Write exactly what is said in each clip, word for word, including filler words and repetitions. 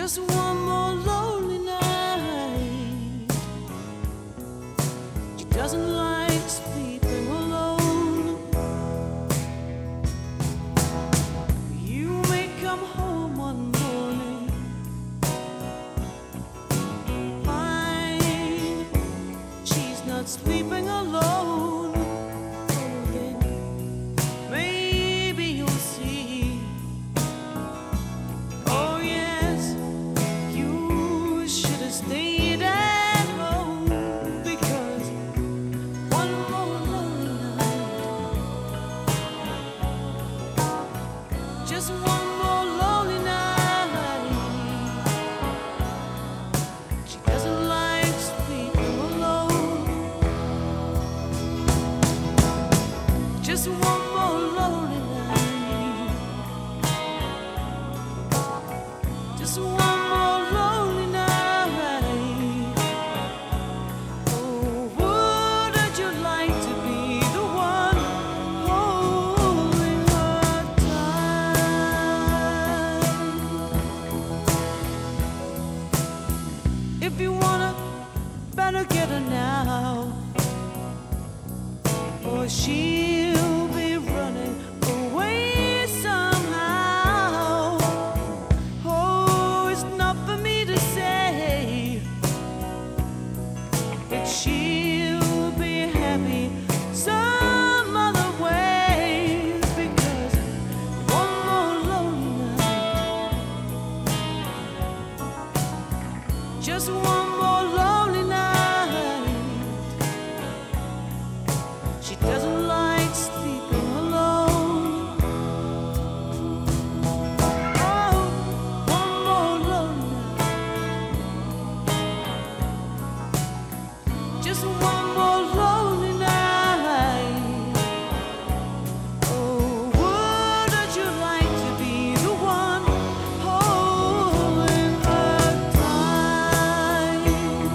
Just one more lonely night. She doesn't like sleeping alone. You may come home one morning, find she's not sleeping alone. Oh, then maybe you'll see. Oh yes, you should have stayed at home, because one more lonely night, just one more lonely night. She doesn't like sleeping alone. Just one more lonely night. Just one more lonely night. Oh, wouldn't you like to be the one holding her tight? If you wanna, better get her now, or she'll be running away somehow. Oh, it's not for me to say that she'll be happy some other way, because one more lonely night, just one more lonely night. She doesn't like sleeping alone. Oh, one more lonely night. Just one more lonely night. Oh, wouldn't you like to be the one holding her tight?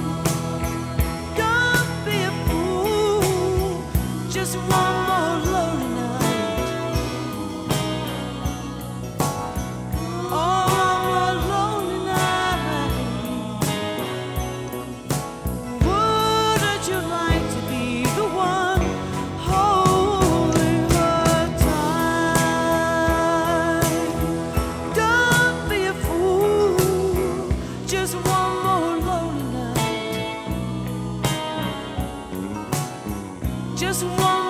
Don't be a fool. Just one more lonely night. Oh, one more lonely night. Wouldn't you like to be the one holding her tight? Don't be a fool. Just one more lonely night. Just one